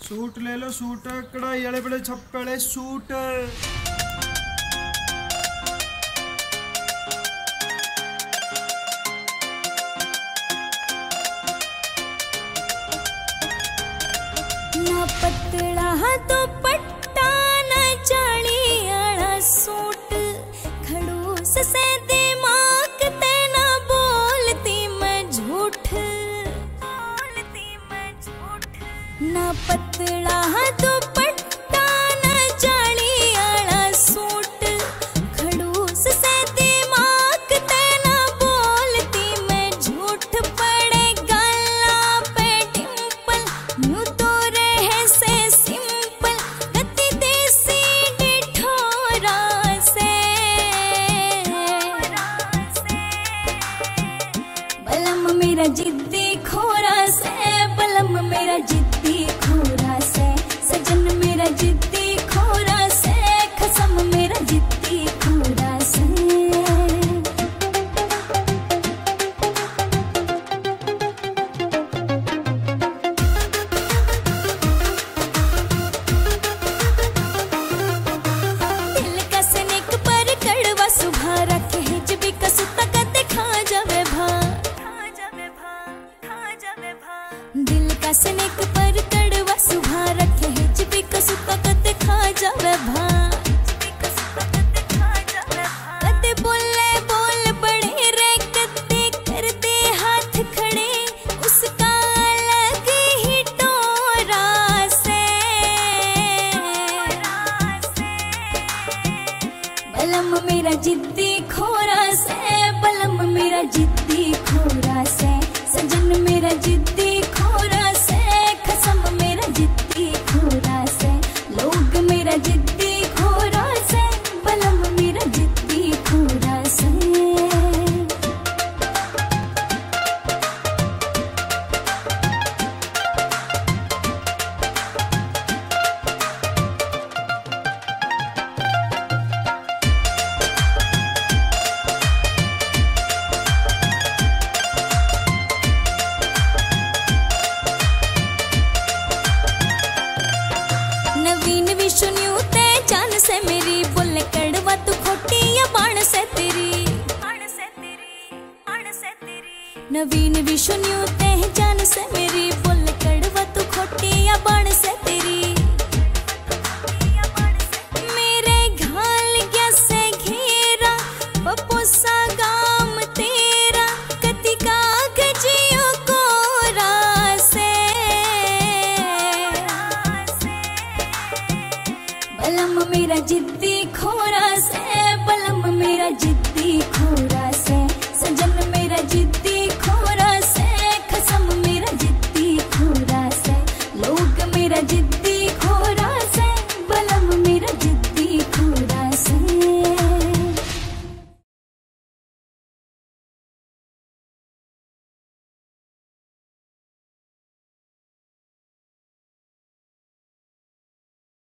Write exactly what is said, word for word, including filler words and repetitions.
Suit ले लो suit कढ़ाई वाले बड़े छप्पे वाले सूट। ना पतला तो पट्टा ना चाली आला सूट खड़ूस से दिमाग ते ना बोलती मैं झूठ बोलती मैं झूठ। ना पतला तो पट्टा ना चाली आला सूट खड़ूस से दिमाग ते ना बोलती मैं झूठ। पड़े गला पे डिंपल न्यू तो मेरा जिद्दी खोरा से बलम मेरा जिद्दी खोरा से सजन मेरा जिद्दी खोरा से खसम मेरा जिद्दी खोरा से। दिल का सनेक पर कड़वा सुभा रखे हिज भी कसुता कते खा जावे भा। दिल का सनेक पर कड़वा सुभा रखे हिज भी कसुता कते खा जावे भा। कते बोले बोल बड़े रे कते कर दे हाथ खड़े उसका अलग ही टोरा से। बलम मेरा जिद्दी खोरा से बलम मेरा जिद्दी खोरा से सजन मेरा जिद्दी खोरा से खसम मेरा जिद्दी खोरा से। लोग मेरा जिद्दी खोरा से बलम मेरा जिद्दी खोरा से। नवीन विष्णु ते जान से मेरी बोले कड़वा तू खोटी या बाण से तेरी बाण से तेरी बाण से तेरी। नवीन विष्णु ते जान से मेरी बोले कड़वा तू खोटी या बाण से तेरी। मेरे घाल गया से घेरा पपोसा गाम तेरा कति कागजियो कोरा से। बलम मेरा जिद्दी खोरा से बलम मेरा जिद्दी खोरा